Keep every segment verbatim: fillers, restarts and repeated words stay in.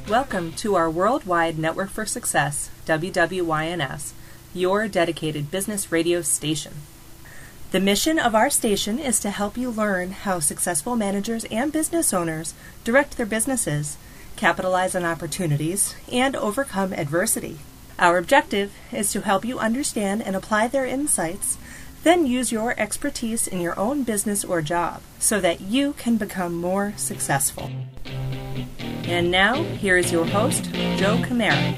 Welcome to our Worldwide Network for Success, W W Y N S, your dedicated business radio station. The mission of our station is to help you learn how successful managers and business owners direct their businesses, capitalize on opportunities, and overcome adversity. Our objective is to help you understand and apply their insights, then use your expertise in your own business or job so that you can become more successful. And now, here is your host, Joe Camara.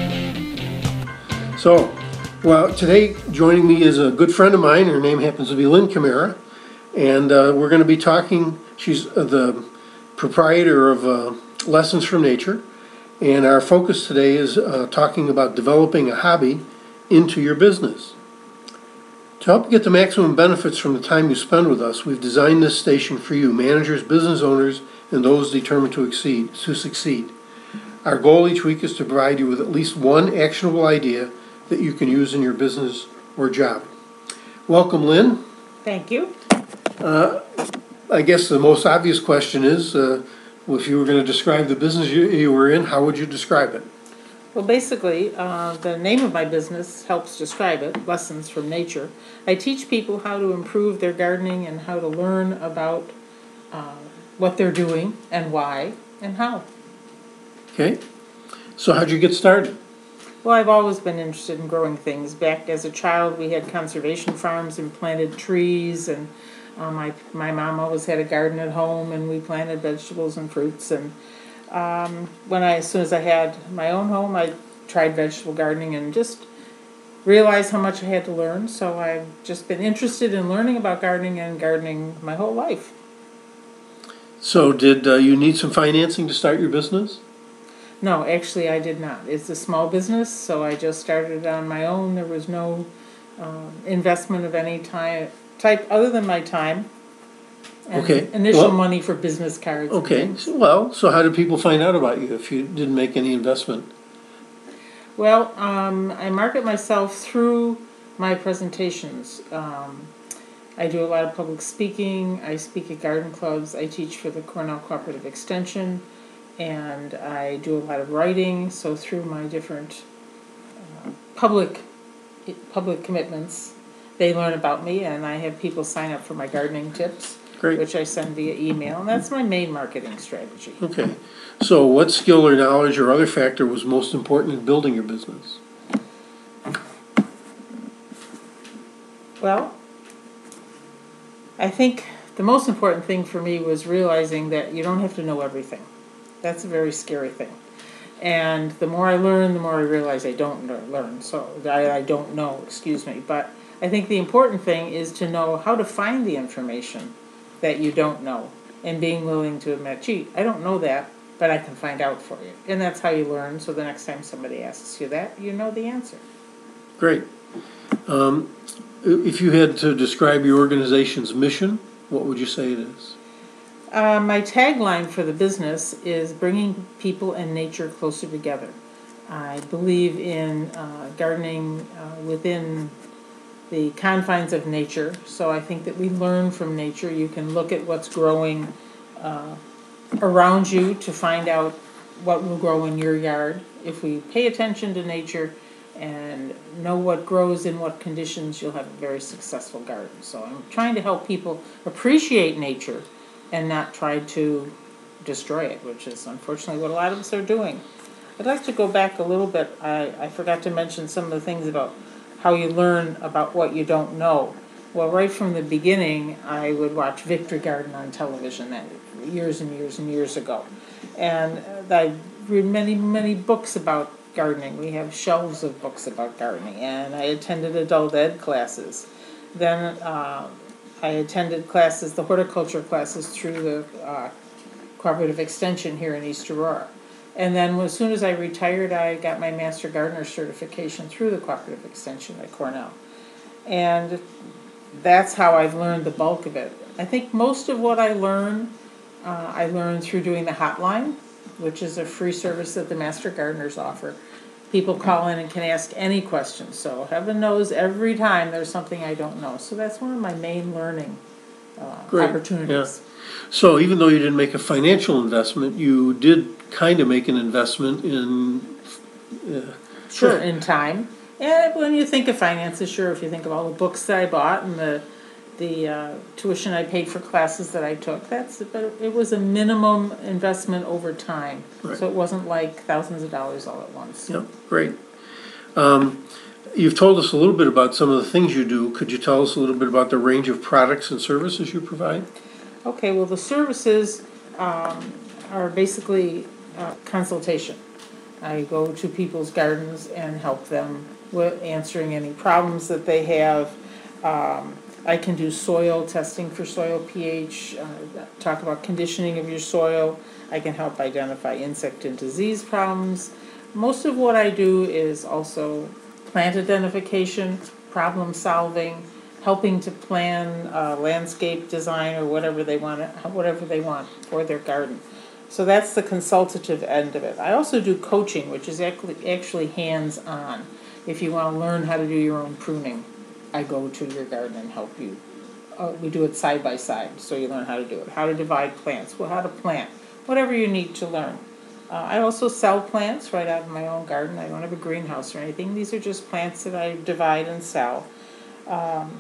So, well, today joining me is a good friend of mine. Her name happens to be Lynn Camara, and uh, we're going to be talking. She's uh, the proprietor of uh, Lessons from Nature, and our focus today is uh, talking about developing a hobby into your business. To help you get the maximum benefits from the time you spend with us, we've designed this station for you, managers, business owners, and those determined to exceed, to succeed. Our goal each week is to provide you with at least one actionable idea that you can use in your business or job. Welcome, Lynn. Thank you. Uh, I guess the most obvious question is, uh, if you were going to describe the business you, you were in, how would you describe it? Well, basically, uh, the name of my business helps describe it, Lessons from Nature. I teach people how to improve their gardening and how to learn about uh, what they're doing and why and how. Okay. So how'd you get started? Well, I've always been interested in growing things. Back as a child, we had conservation farms and planted trees, and uh, my my mom always had a garden at home, and we planted vegetables and fruits. And um, when I, as soon as I had my own home, I tried vegetable gardening and just realized how much I had to learn. So I've just been interested in learning about gardening and gardening my whole life. So did uh, you need some financing to start your business? No, actually I did not. It's a small business, so I just started it on my own. There was no um, investment of any ty- type other than my time and Okay. initial Well, money for business cards. and Okay. things. So, well, so how did people find out about you if you didn't make any investment? Well, um, I market myself through my presentations. Um, I do a lot of public speaking. I speak at garden clubs. I teach for the Cornell Cooperative Extension. And I do a lot of writing, so through my different uh, public public commitments, they learn about me, and I have people sign up for my gardening tips, Great. which I send via email, and that's my main marketing strategy. Okay. So what skill or knowledge or other factor was most important in building your business? Well, I think the most important thing for me was realizing that you don't have to know everything. That's a very scary thing. And the more I learn, the more I realize I don't learn. So I, I don't know, excuse me. But I think the important thing is to know how to find the information that you don't know and being willing to admit, gee, I don't know that, but I can find out for you. And that's how you learn. So the next time somebody asks you that, you know the answer. Great. Um, if you had to describe your organization's mission, what would you say it is? Uh, my tagline for the business is bringing people and nature closer together. I believe in uh, gardening uh, within the confines of nature, so I think that we learn from nature. You can look at what's growing uh, around you to find out what will grow in your yard. If we pay attention to nature and know what grows in what conditions, you'll have a very successful garden. So I'm trying to help people appreciate nature and not try to destroy it, which is unfortunately what a lot of us are doing. I'd like to go back a little bit. I, I forgot to mention some of the things about how you learn about what you don't know. Well, right from the beginning, I would watch Victory Garden on television that years and years and years ago. And I read many, many books about gardening. We have shelves of books about gardening. And I attended adult ed classes. Then uh, I attended classes, the horticulture classes through the uh, Cooperative Extension here in East Aurora. And then as soon as I retired, I got my Master Gardener certification through the Cooperative Extension at Cornell. And that's how I've learned the bulk of it. I think most of what I learn, uh, I learned through doing the hotline, which is a free service that the Master Gardeners offer. People call in and can ask any questions. So heaven knows every time there's something I don't know. So that's one of my main learning uh, Great, opportunities. So even though you didn't make a financial investment, you did kind of make an investment in, uh, Sure, in time. And when you think of finances, sure, if you think of all the books that I bought and the the uh, tuition I paid for classes that I took, that's but it was a minimum investment over time. Right. So it wasn't like thousands of dollars all at once. yeah, great. Um, You've told us a little bit about some of the things you do. Could you tell us a little bit about the range of products and services you provide? Okay, well, the services um, are basically uh, consultation. I go to people's gardens and help them with answering any problems that they have. Um, I can do soil testing for soil pH, uh, talk about conditioning of your soil. I can help identify insect and disease problems. Most of what I do is also plant identification, problem solving, helping to plan uh, landscape design or whatever they want, whatever they want for their garden. So that's the consultative end of it. I also do coaching, which is actually actually hands-on. If you want to learn how to do your own pruning, I go to your garden and help you. Uh, we do it side by side, so you learn how to do it. How to divide plants, well, how to plant, whatever you need to learn. Uh, I also sell plants right out of my own garden. I don't have a greenhouse or anything. These are just plants that I divide and sell. Um,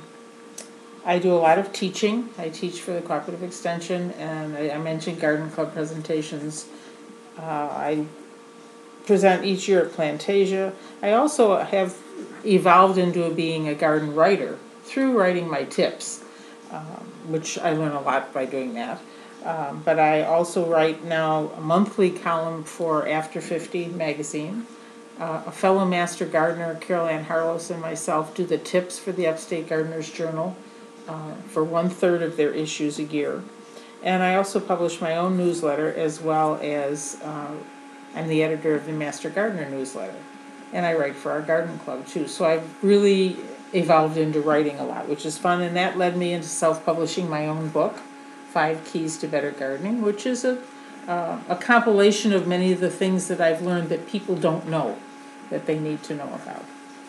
I do a lot of teaching. I teach for the Cooperative Extension, and I, I mentioned Garden Club presentations. Uh, I present each year at Plantasia. I also have evolved into being a garden writer through writing my tips, um, which I learn a lot by doing that. Um, but I also write now a monthly column for After fifty magazine. Uh, a fellow master gardener, Carol Ann Harlos, and myself do the tips for the Upstate Gardeners Journal uh, for one third of their issues a year. And I also publish my own newsletter, as well as uh, I'm the editor of the Master Gardener newsletter. And I write for our garden club too. So I've really evolved into writing a lot, which is fun. And that led me into self-publishing my own book, Five Keys to Better Gardening, which is a, uh, a compilation of many of the things that I've learned that people don't know that they need to know about.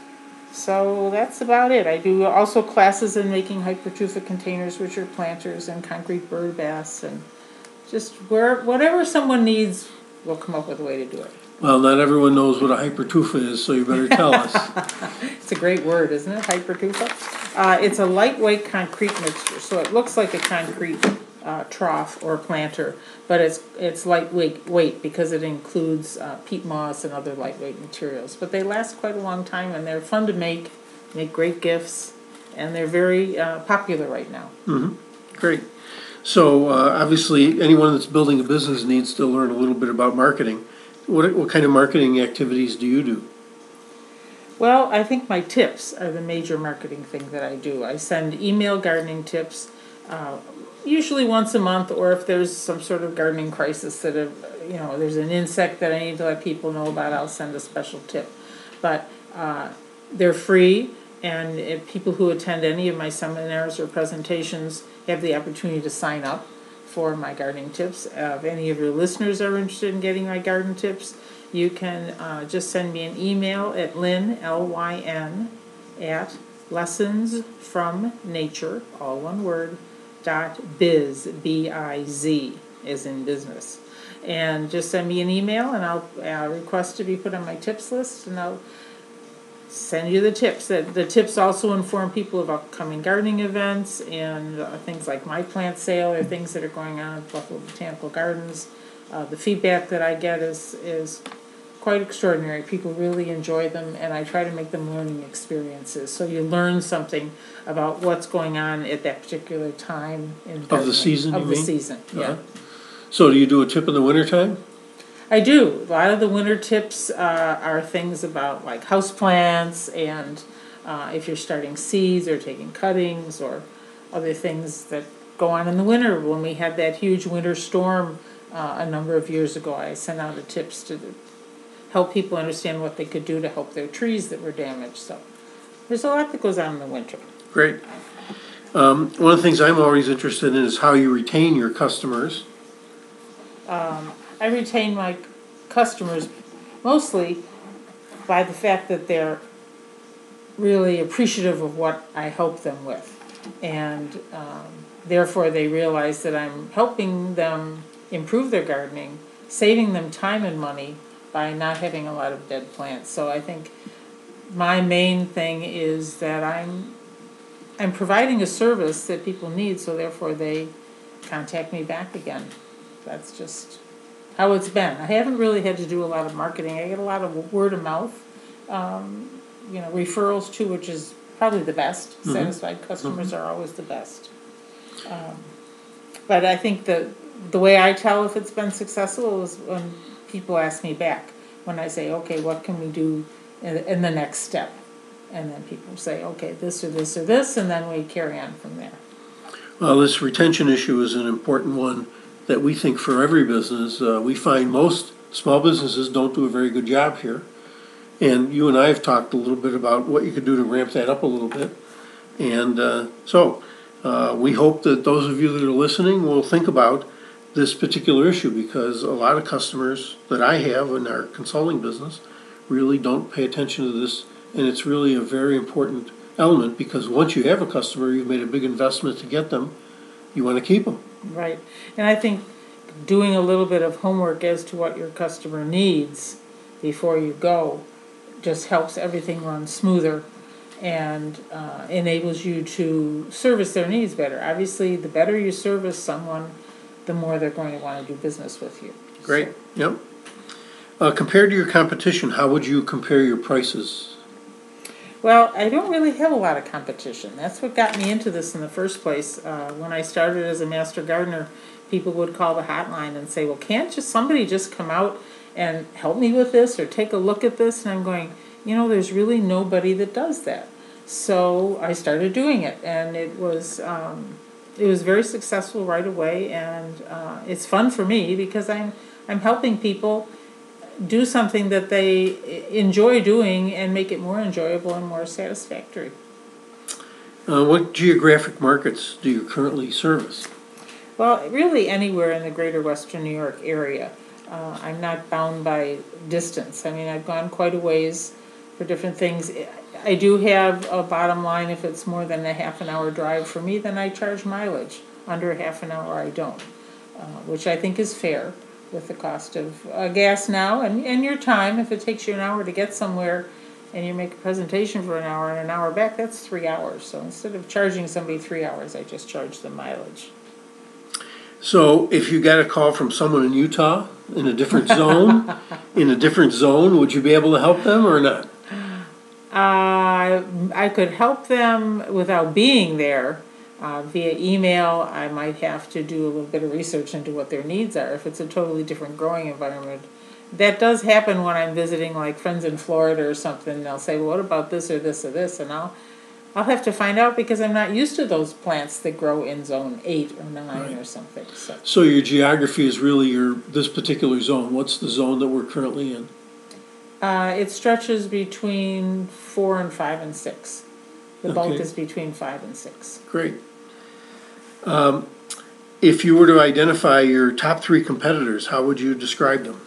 So that's about it. I do also classes in making hypertrophic containers, which are planters and concrete bird baths, and just where whatever someone needs, we'll come up with a way to do it. Well, not everyone knows what a hypertufa is, so you better tell us. It's a great word, isn't it, hypertufa? Uh, it's a lightweight concrete mixture, so it looks like a concrete uh, trough or planter, but it's it's lightweight weight because it includes uh, peat moss and other lightweight materials. But they last quite a long time, and they're fun to make, make great gifts, and they're very uh, popular right now. Mm-hmm. Great. So uh, obviously, anyone that's building a business needs to learn a little bit about marketing. What what kind of marketing activities do you do? Well, I think my tips are the major marketing thing that I do. I send email gardening tips, uh, usually once a month, or if there's some sort of gardening crisis that, have, you know, there's an insect that I need to let people know about, I'll send a special tip. But uh, they're free, and if people who attend any of my seminars or presentations have the opportunity to sign up for my gardening tips. Uh, if any of your listeners are interested in getting my garden tips, you can uh, just send me an email at Lynn, L Y N, at lessons from nature, all one word, dot biz, B I Z, as in business. And just send me an email, and I'll, I'll request to be put on my tips list, and I'll send you the tips. The, the tips also inform people of upcoming gardening events and uh, things like my plant sale or things that are going on at Buffalo Botanical Gardens. Uh, the feedback that I get is is quite extraordinary. People really enjoy them, and I try to make them learning experiences. So you learn something about what's going on at that particular time in Of the season, Of you the mean? season, yeah. Uh-huh. So do you do a tip in the wintertime? I do. A lot of the winter tips uh, are things about like houseplants, and uh, if you're starting seeds or taking cuttings or other things that go on in the winter. When we had that huge winter storm uh, a number of years ago, I sent out a tips to help people understand what they could do to help their trees that were damaged. So there's a lot that goes on in the winter. Great. Um, one of the things I'm always interested in is how you retain your customers. Um, I retain my customers mostly by the fact that they're really appreciative of what I help them with. And um, therefore they realize that I'm helping them improve their gardening, saving them time and money by not having a lot of dead plants. So I think my main thing is that I'm I'm providing a service that people need, so therefore they contact me back again. That's just how it's been. I haven't really had to do a lot of marketing. I get a lot of word of mouth, um, you know, referrals too, which is probably the best. Mm-hmm. Satisfied customers mm-hmm. are always the best. Um, but I think the the way I tell if it's been successful is when people ask me back. When I say, okay, what can we do in, in the next step? And then people say, okay, this or this or this, and then we carry on from there. Well, this retention issue is an important one that we think for every business. Uh, we find most small businesses don't do a very good job here. And you and I have talked a little bit about what you could do to ramp that up a little bit. And uh, so uh, we hope that those of you that are listening will think about this particular issue, because a lot of customers that I have in our consulting business really don't pay attention to this. And it's really a very important element, because once you have a customer, you've made a big investment to get them, you want to keep them. Right. And I think doing a little bit of homework as to what your customer needs before you go just helps everything run smoother and uh, enables you to service their needs better. Obviously, the better you service someone, the more they're going to want to do business with you. Great. So. Yep. Uh, compared to your competition, how would you compare your prices? Well, I don't really have a lot of competition. That's what got me into this in the first place. Uh, when I started as a master gardener, people would call the hotline and say, well, can't just somebody just come out and help me with this or take a look at this? And I'm going, you know, there's really nobody that does that. So I started doing it, and it was um, it was very successful right away, and uh, it's fun for me because I'm I'm helping people do something that they enjoy doing and make it more enjoyable and more satisfactory. Uh, what geographic markets do you currently service? Well, really anywhere in the greater Western New York area. Uh, I'm not bound by distance. I mean, I've gone quite a ways for different things. I do have a bottom line. If it's more than a half an hour drive for me, then I charge mileage. Under a half an hour, I don't, uh, which I think is fair with the cost of uh, gas now and, and your time. If it takes you an hour to get somewhere and you make a presentation for an hour and an hour back, that's three hours. So instead of charging somebody three hours, I just charge them mileage. So if you got a call from someone in Utah in a different zone, in a different zone, would you be able to help them or not? Uh, I could help them without being there. Uh, via email, I might have to do a little bit of research into what their needs are if it's a totally different growing environment. That does happen when I'm visiting like friends in Florida or something. They'll say, well, what about this or this or this? And I'll I'll have to find out because I'm not used to those plants that grow in zone eight or nine right. or something. So. so your geography is really your this particular zone. What's the zone that we're currently in? Uh, it stretches between four and five and six. The bulk okay. is between five and six. Great. Um, if you were to identify your top three competitors, how would you describe them?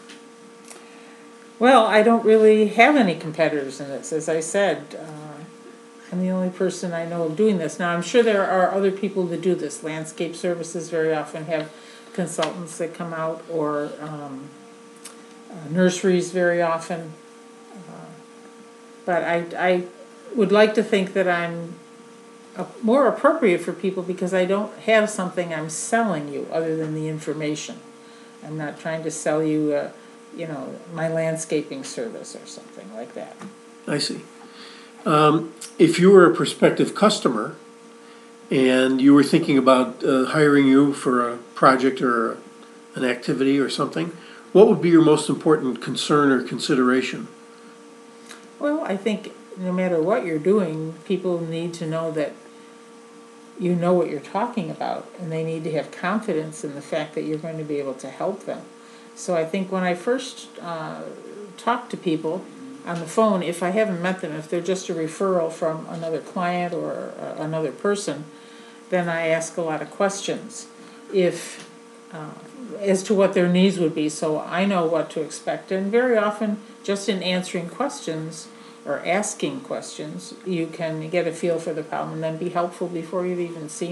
Well, I don't really have any competitors in this. As I said, uh, I'm the only person I know of doing this. Now, I'm sure there are other people that do this. Landscape Services very often have consultants that come out, or um, uh, nurseries very often. Uh, but I, I would like to think that I'm a, more appropriate for people because I don't have something I'm selling you other than the information. I'm not trying to sell you, uh, you know, my landscaping service or something like that. I see. Um, if you were a prospective customer and you were thinking about uh, hiring you for a project or an activity or something, what would be your most important concern or consideration? Well, I think no matter what you're doing, people need to know that you know what you're talking about, and they need to have confidence in the fact that you're going to be able to help them. So I think when I first uh, talk to people on the phone, if I haven't met them, if they're just a referral from another client or uh, another person, then I ask a lot of questions if uh, as to what their needs would be, so I know what to expect. And very often, just in answering questions or asking questions, you can get a feel for the problem and then be helpful before you've even seen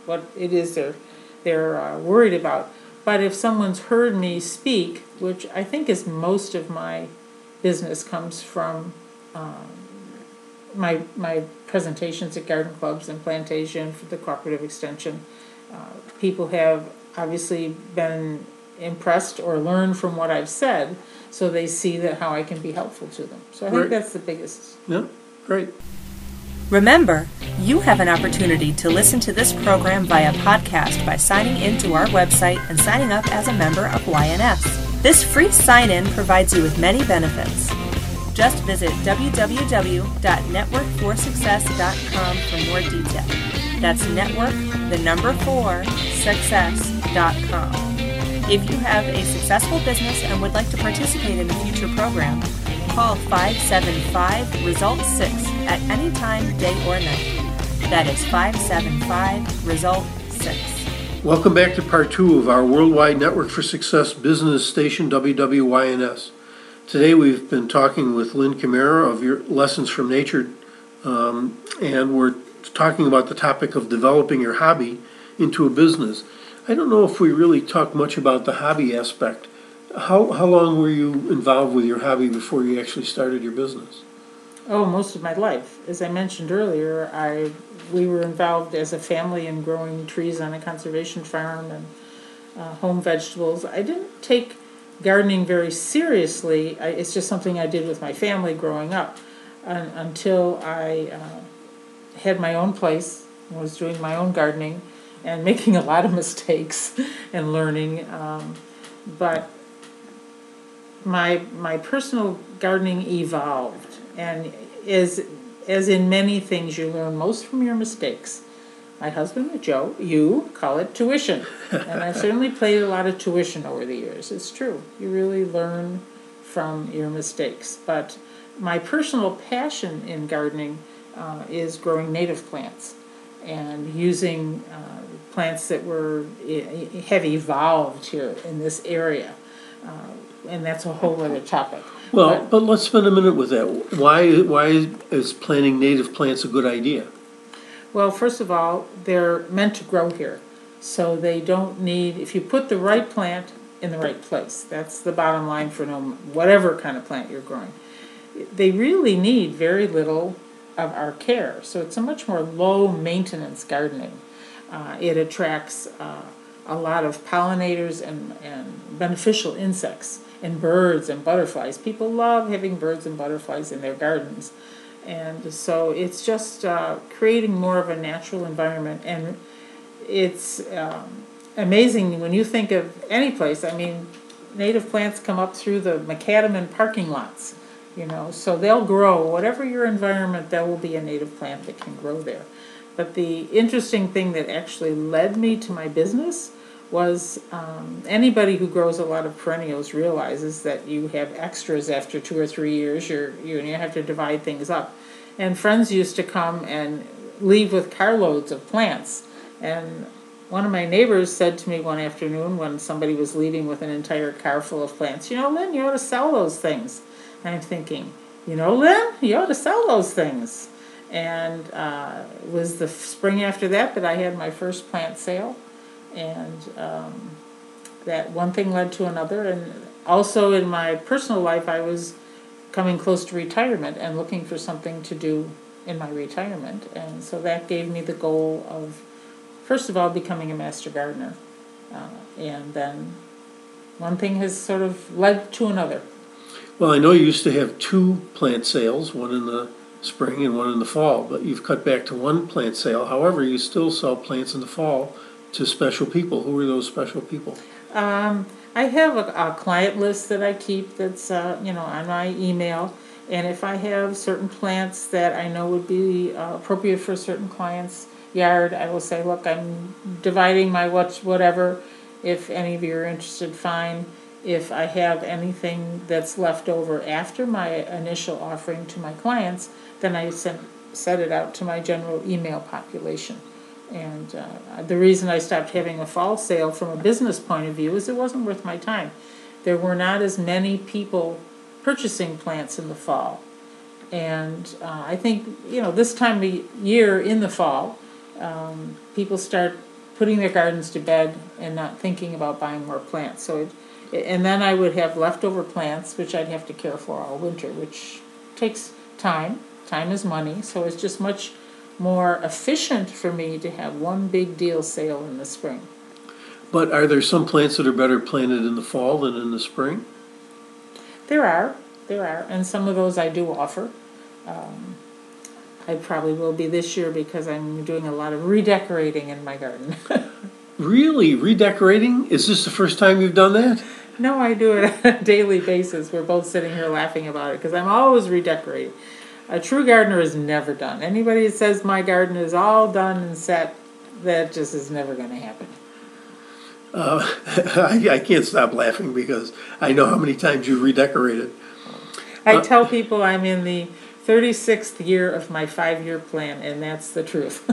what it is they're they're uh, worried about. But if someone's heard me speak, which I think is most of my business comes from um, my my presentations at garden clubs and plantation for the cooperative extension, uh, people have obviously been impressed or learned from what I've said, so they see that how I can be helpful to them. So I think Right. that's the biggest. Yeah, great. Remember, you have an opportunity to listen to this program via podcast by signing into our website and signing up as a member of Y N S. This free sign-in provides you with many benefits. Just visit w w w dot network for success dot com for more detail. That's network, the number four, success dot com. If you have a successful business and would like to participate in a future program, call five seven five, result six at any time, day or night. That is five seven five, result six. Welcome back to part two of our Worldwide Network for Success business station, W W Y N S. Today we've been talking with Lynn Camara of your Lessons from Nature, um, and we're talking about the topic of developing your hobby into a business. I don't know if we really talked much about the hobby aspect. How how long were you involved with your hobby before you actually started your business? Oh, most of my life. As I mentioned earlier, I we were involved as a family in growing trees on a conservation farm and uh, home vegetables. I didn't take gardening very seriously. I, it's just something I did with my family growing up un, until I uh, had my own place, was doing my own gardening and making a lot of mistakes and learning. Um, but my my personal gardening evolved, and as as in many things, you learn most from your mistakes. My husband, Joe, you call it tuition, and I've certainly played a lot of tuition over the years. It's true. You really learn from your mistakes. But my personal passion in gardening uh, is growing native plants and using uh, plants that were have evolved here in this area. Uh, and that's a whole other topic. Well, but, but let's spend a minute with that. Why why is planting native plants a good idea? Well, first of all, they're meant to grow here. So they don't need, if you put the right plant in the right place, that's the bottom line for no whatever kind of plant you're growing. They really need very little of our care. So it's a much more low maintenance gardening. Uh, it attracts uh, a lot of pollinators and, and beneficial insects and birds and butterflies. People love having birds and butterflies in their gardens. And so it's just uh, creating more of a natural environment. And it's um, amazing when you think of any place. I mean, native plants come up through the macadam parking lots, you know, so they'll grow. Whatever your environment, there will be a native plant that can grow there. But the interesting thing that actually led me to my business was um, anybody who grows a lot of perennials realizes that you have extras after two or three years. You're, you you have to divide things up. And friends used to come and leave with carloads of plants. And one of my neighbors said to me one afternoon when somebody was leaving with an entire car full of plants, you know, Lynn, you ought to sell those things. And I'm thinking, you know, Lynn, you ought to sell those things. And uh, it was the spring after that that I had my first plant sale. And um, that one thing led to another. And also in my personal life, I was coming close to retirement and looking for something to do in my retirement. And so that gave me the goal of, first of all, becoming a master gardener. Uh, and then one thing has sort of led to another. Well, I know you used to have two plant sales, one in the spring and one in the fall, but you've cut back to one plant sale. However, you still sell plants in the fall to special people. Who are those special people? Um, I have a, a client list that I keep that's uh, you know on my email, and if I have certain plants that I know would be uh, appropriate for a certain client's yard, I will say, look, I'm dividing my what whatever. If any of you are interested, fine. If I have anything that's left over after my initial offering to my clients, then I send set it out to my general email population. And uh, the reason I stopped having a fall sale from a business point of view is it wasn't worth my time. There were not as many people purchasing plants in the fall. And uh, I think, you know, this time of year in the fall, um, people start putting their gardens to bed and not thinking about buying more plants. So, it, and then I would have leftover plants, which I'd have to care for all winter, which takes time. Time is money, so it's just much more efficient for me to have one big deal sale in the spring. But are there some plants that are better planted in the fall than in the spring? There are, there are, and some of those I do offer. Um, I probably will be this year because I'm doing a lot of redecorating in my garden. Really? Redecorating? Is this the first time you've done that? No, I do it on a daily basis. We're both sitting here laughing about it because I'm always redecorating. A true gardener is never done. Anybody that says my garden is all done and set, that just is never going to happen. Uh, I, I can't stop laughing because I know how many times you've redecorated. I Uh, tell people I'm in the thirty-sixth year of my five-year plan, and that's the truth.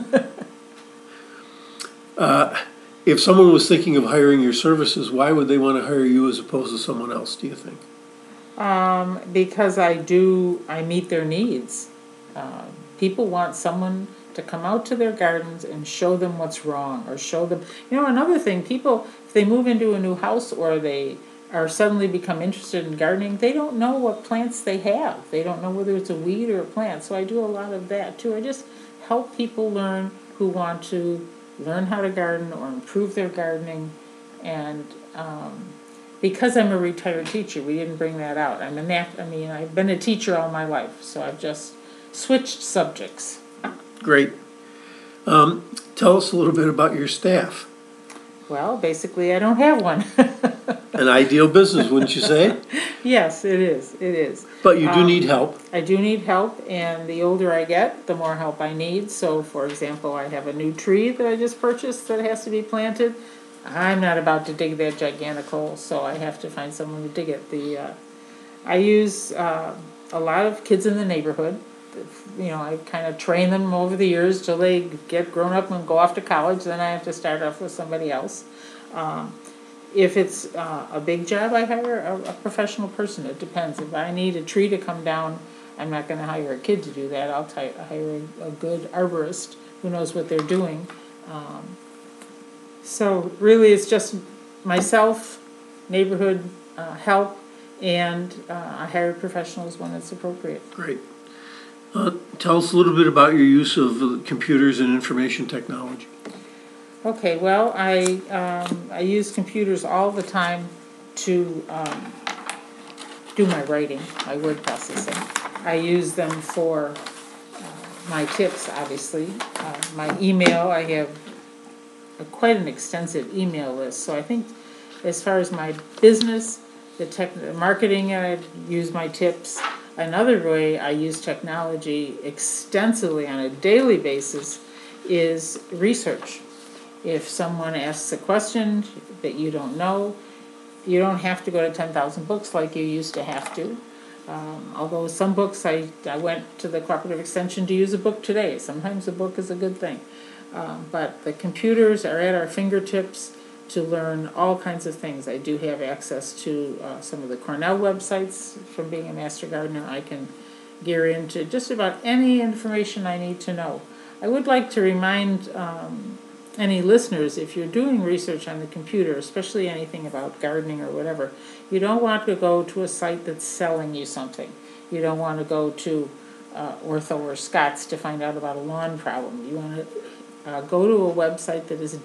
uh, if someone was thinking of hiring your services, why would they want to hire you as opposed to someone else, do you think? Um, because I do, I meet their needs. Um, people want someone to come out to their gardens and show them what's wrong, or show them, you know, another thing, people, if they move into a new house or they are suddenly become interested in gardening, they don't know what plants they have. They don't know whether it's a weed or a plant, so I do a lot of that too. I just help people learn who want to learn how to garden or improve their gardening, and um, because I'm a retired teacher, we didn't bring that out. I'm a nat- I mean, I've been a teacher all my life, so I've just switched subjects. Great. Um, tell us a little bit about your staff. Well, basically, I don't have one. An ideal business, wouldn't you say? Yes, it is. It is. But you do Um, need help. I do need help, and the older I get, the more help I need. So, for example, I have a new tree that I just purchased that has to be planted. I'm not about to dig that gigantic hole, so I have to find someone to dig it. The uh, I use uh, a lot of kids in the neighborhood. You know, I kind of train them over the years till they get grown up and go off to college. Then I have to start off with somebody else. Um, if it's uh, a big job, I hire a, a professional person. It depends. If I need a tree to come down, I'm not going to hire a kid to do that. I'll t- hire a, a good arborist who knows what they're doing. Um, so really, it's just myself, neighborhood uh, help, and uh, I hire professionals when it's appropriate. Great. Uh, tell us a little bit about your use of uh, computers and information technology. Okay, well, I um, I use computers all the time to um, do my writing, my word processing. I use them for uh, my tips, obviously. Uh, my email, I have a, quite an extensive email list. So I think as far as my business, the tech, the marketing, I use my tips. Another way I use technology extensively on a daily basis is research. If someone asks a question that you don't know, you don't have to go to ten thousand books like you used to have to. Um, although some books, I, I went to the Cooperative Extension to use a book today. Sometimes a book is a good thing. Um, but the computers are at our fingertips to learn all kinds of things. I do have access to uh, some of the Cornell websites. From being a master gardener, I can gear into just about any information I need to know. I would like to remind um, any listeners, if you're doing research on the computer, especially anything about gardening or whatever, you don't want to go to a site that's selling you something. You don't want to go to uh, Ortho or Scott's to find out about a lawn problem. You want to uh, go to a website that is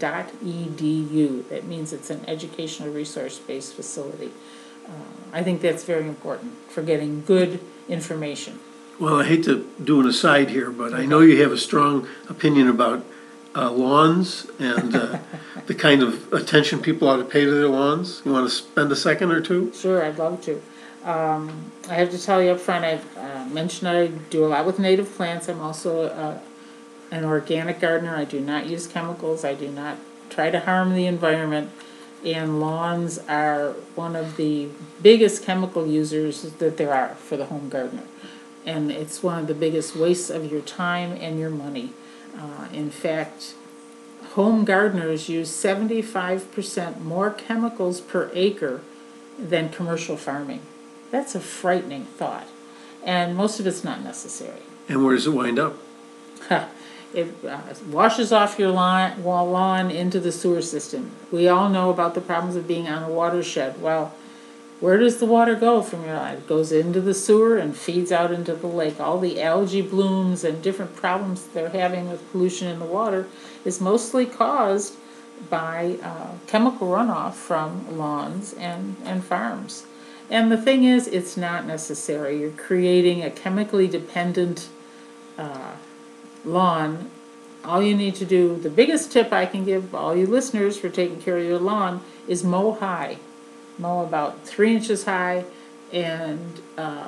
.edu. That means it's an educational resource-based facility. Uh, I think that's very important for getting good information. Well, I hate to do an aside here, but I know you have a strong opinion about uh, lawns and uh, the kind of attention people ought to pay to their lawns. You want to spend a second or two? Sure, I'd love to. Um, I have to tell you up front, I've uh, mentioned I do a lot with native plants. I'm also uh, an organic gardener. I do not use chemicals. I do not try to harm the environment. And lawns are one of the biggest chemical users that there are for the home gardener. And it's one of the biggest wastes of your time and your money. Uh, in fact, home gardeners use seventy-five percent more chemicals per acre than commercial farming. That's a frightening thought. And most of it's not necessary. And where does it wind up? It uh, washes off your lawn, lawn into the sewer system. We all know about the problems of being on a watershed. Well, where does the water go from your lawn? It goes into the sewer and feeds out into the lake. All the algae blooms and different problems they're having with pollution in the water is mostly caused by uh, chemical runoff from lawns and, and farms. And the thing is, it's not necessary. You're creating a chemically dependent uh, lawn. All you need to do, the biggest tip I can give all you listeners for taking care of your lawn is mow high. Mow about three inches high and uh,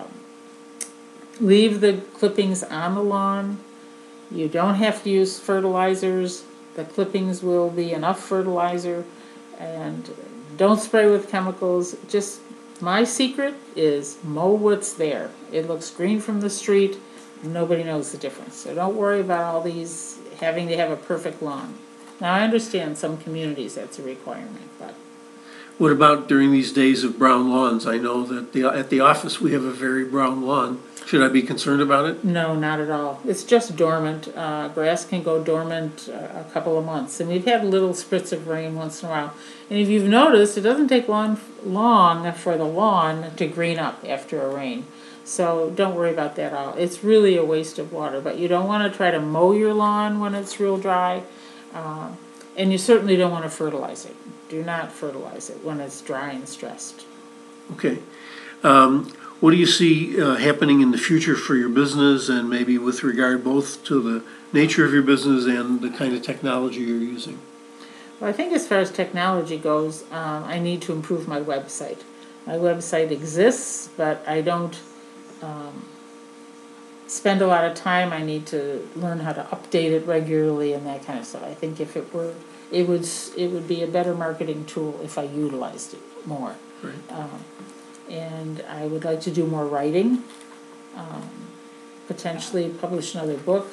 leave the clippings on the lawn. You don't have to use fertilizers. The clippings will be enough fertilizer, and don't spray with chemicals. Just my secret is mow what's there. It looks green from the street. Nobody knows the difference. So don't worry about all these having to have a perfect lawn. Now I understand some communities that's a requirement, but What about during these days of brown lawns? I know that the, at the office we have a very brown lawn. Should I be concerned about it? no, not at all. It's just dormant. Uh, grass can go dormant uh, a couple of months, and we've had little spritz of rain once in a while. And if you've noticed, it doesn't take long, long for the lawn to green up after a rain. So don't worry about that at all. It's really a waste of water, but you don't want to try to mow your lawn when it's real dry, uh, and you certainly don't want to fertilize it. Do not fertilize it when it's dry and stressed. Okay. Um, what do you see uh, happening in the future for your business, and maybe with regard both to the nature of your business and the kind of technology you're using? Well, I think as far as technology goes, um, I need to improve my website. My website exists, but I don't um, spend a lot of time. I need to learn how to update it regularly and that kind of stuff. I think if it were, it would it would be a better marketing tool if I utilized it more. Right. Um, and I would like to do more writing, um, potentially publish another book,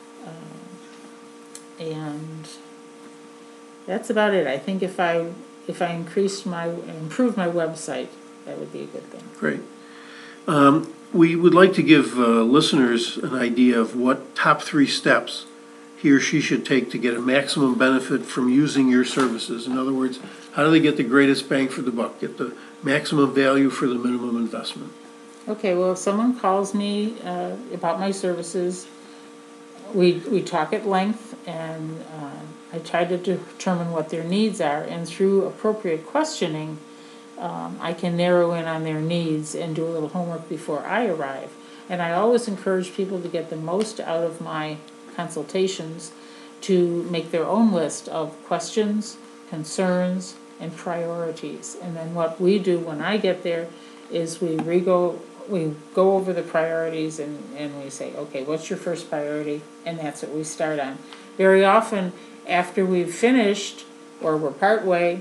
uh, and that's about it. I think if I if I increased my improved my website, that would be a good thing. Great. Um, we would like to give uh, listeners an idea of what top three steps he or she should take to get a maximum benefit from using your services. In other words, how do they get the greatest bang for the buck, get the maximum value for the minimum investment? Okay, well, if someone calls me uh, about my services, we we talk at length, and uh, I try to determine what their needs are, and through appropriate questioning, um, I can narrow in on their needs and do a little homework before I arrive. And I always encourage people to get the most out of my consultations, to make their own list of questions, concerns, and priorities. And then what we do when I get there is we re-go, we go over the priorities, and, and we say, okay, what's your first priority? And that's what we start on. Very often, after we've finished, or we're partway,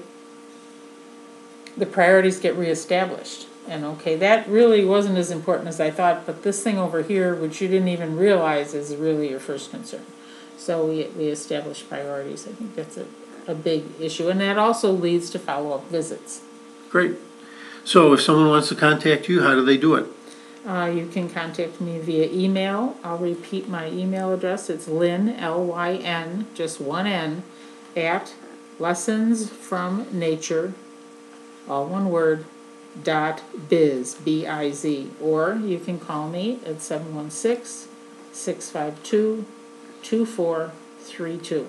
the priorities get reestablished. And okay, that really wasn't as important as I thought, but this thing over here, which you didn't even realize is really your first concern. So we, we establish priorities. I think that's a, a big issue. And that also leads to follow-up visits. Great. So if someone wants to contact you, how do they do it? Uh, you can contact me via email. I'll repeat my email address. It's Lynn, L Y N, just one N, at Lessons from Nature, all one word, dot biz, B I Z. Or you can call me at seven one six, six five two, two four three two.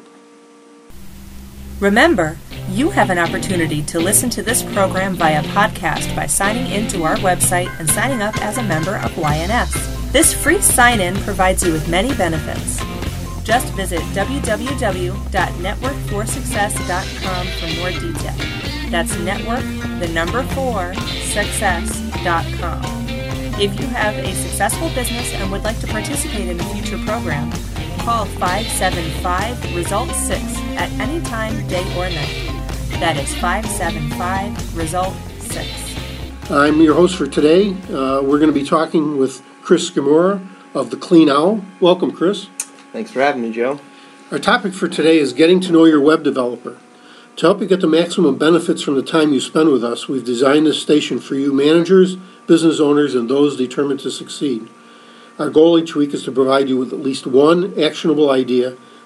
Remember, you have an opportunity to listen to this program via podcast by signing into our website and signing up as a member of Y N S. This free sign-in provides you with many benefits. Just visit w w w dot network for success dot com for more detail. That's network, the number four, success dot com. If you have a successful business and would like to participate in a future program, call five seven five, result six at any time, day or night. That is five seven five, result six. I'm your host for today. Uh, we're going to be talking with Chris Skimura of The Clean Owl. Welcome, Chris. Thanks for having me, Joe. Our topic for today is getting to know your web developer. To help you get the maximum benefits from the time you spend with us, we've designed this station for you managers, business owners, and those determined to succeed. Our goal each week is to provide you with at least one actionable idea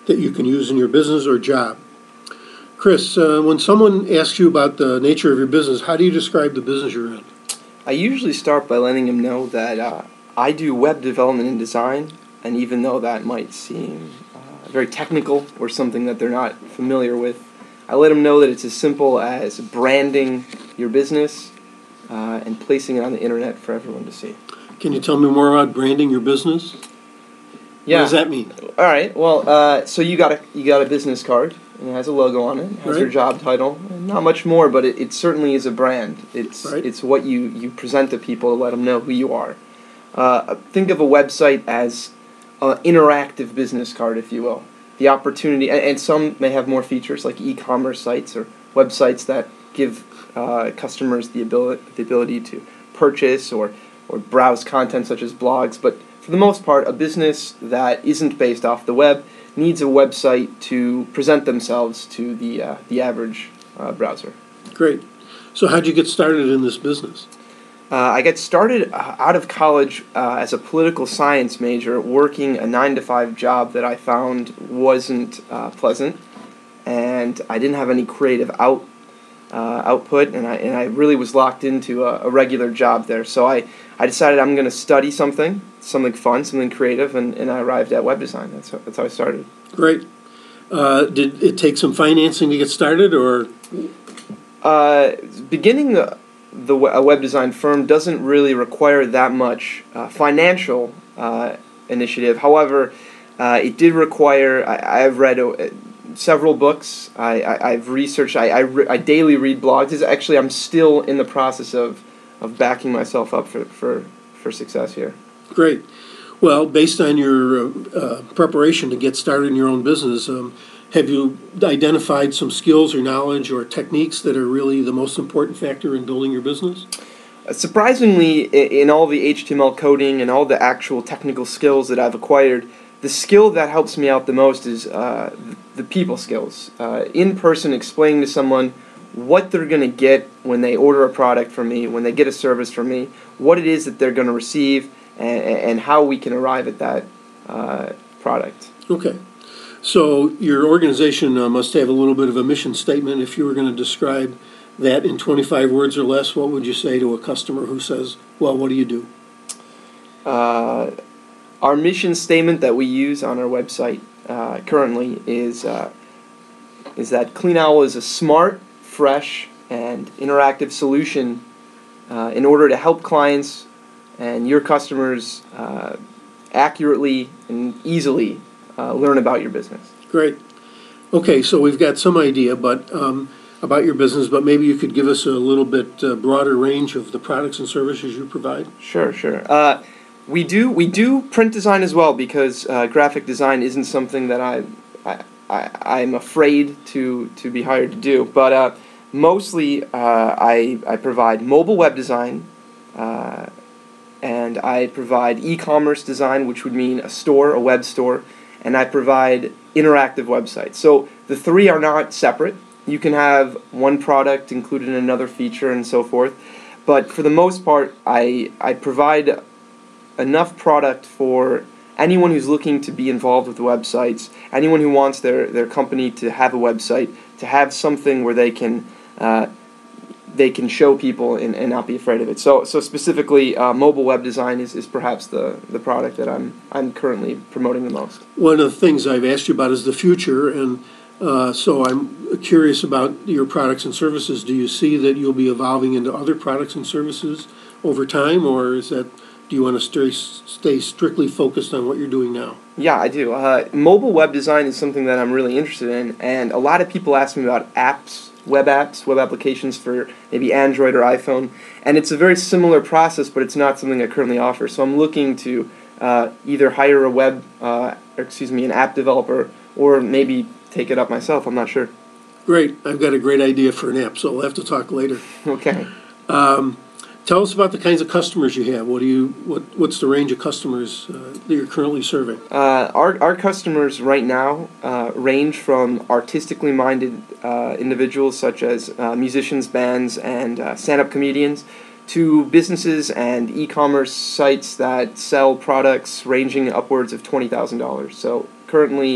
that you can use in your business or job. Chris, uh, when someone asks you about the nature of your business, how do you describe the business you're in? I usually start by letting them know that uh, I do web development and design, and even though that might seem uh, very technical or something that they're not familiar with, I let them know that it's as simple as branding your business uh, and placing it on the internet for everyone to see. Can you tell me more about branding your business? Yeah. What does that mean? All right. Well, uh, so you got a you got a business card, and it has a logo on it. It has your Right. job title. Not much more, but it, it certainly is a brand. It's Right. it's what you, you present to people to let them know who you are. Uh, think of a website as an interactive business card, if you will. The opportunity, and, and some may have more features like e-commerce sites or websites that give uh, customers the ability the ability to purchase or or browse content such as blogs, but for the most part, a business that isn't based off the web needs a website to present themselves to the uh, the average uh, browser. Great. So how'd you get started in this business? Uh, I got started uh, out of college uh, as a political science major, working a nine to five job that I found wasn't uh, pleasant, and I didn't have any creative out uh, output, and I and I really was locked into a, a regular job there. So I, I decided I'm going to study something, something fun, something creative, and, and I arrived at web design. That's how, that's how I started. Great. Uh, did it take some financing to get started, or? Uh, beginning the, the we- a web design firm doesn't really require that much uh, financial uh, initiative. However, uh, it did require. I, I've read uh, several books. I, I, I've researched. I, I, re- I daily read blogs. It's actually, I'm still in the process of, of backing myself up for, for, for success here. Great. Well, based on your uh, uh, preparation to get started in your own business, um, have you identified some skills or knowledge or techniques that are really the most important factor in building your business? Uh, surprisingly, i- in all the H T M L coding and all the actual technical skills that I've acquired, the skill that helps me out the most is uh, the people skills. Uh, in person, explaining to someone what they're going to get when they order a product from me, when they get a service from me, what it is that they're going to receive, and, and how we can arrive at that uh, product. Okay. So your organization uh, must have a little bit of a mission statement. If you were going to describe that in twenty-five words or less, what would you say to a customer who says, well, what do you do? Uh, our mission statement that we use on our website uh, currently is uh, is that Clean Owl is a smart, fresh, and interactive solution uh, in order to help clients and your customers uh, accurately and easily uh, learn about your business. Great. Okay, so we've got some idea but um, about your business, but maybe you could give us a little bit uh, broader range of the products and services you provide. Sure, sure. Uh, we do we do print design as well, because uh, graphic design isn't something that I, I, I I'm afraid to to be hired to do. But uh, mostly uh, I I provide mobile web design, uh, and I provide e-commerce design, which would mean a store, a web store, and I provide interactive websites. So the three are not separate. You can have one product included in another feature and so forth. But for the most part, I I provide enough product for anyone who's looking to be involved with websites, anyone who wants their, their company to have a website, to have something where they can uh, they can show people and, and not be afraid of it. So so specifically, uh, mobile web design is, is perhaps the, the product that I'm I'm currently promoting the most. One of the things I've asked you about is the future, and uh, so I'm curious about your products and services. Do you see that you'll be evolving into other products and services over time, or is that, do you want to stay, stay strictly focused on what you're doing now? Yeah, I do. Uh, mobile web design is something that I'm really interested in, and a lot of people ask me about apps, web apps, web applications for maybe Android or iPhone, and it's a very similar process, but it's not something I currently offer. So I'm looking to uh, either hire a web, uh, or excuse me, an app developer, or maybe take it up myself. I'm not sure. Great. I've got a great idea for an app, so we'll have to talk later. Okay. Um, tell us about the kinds of customers you have. What do you? What What's the range of customers uh, that you're currently serving? Uh, our our customers right now uh, range from artistically minded uh, individuals such as uh, musicians, bands, and uh, stand-up comedians, to businesses and e-commerce sites that sell products ranging upwards of twenty thousand dollars. So currently,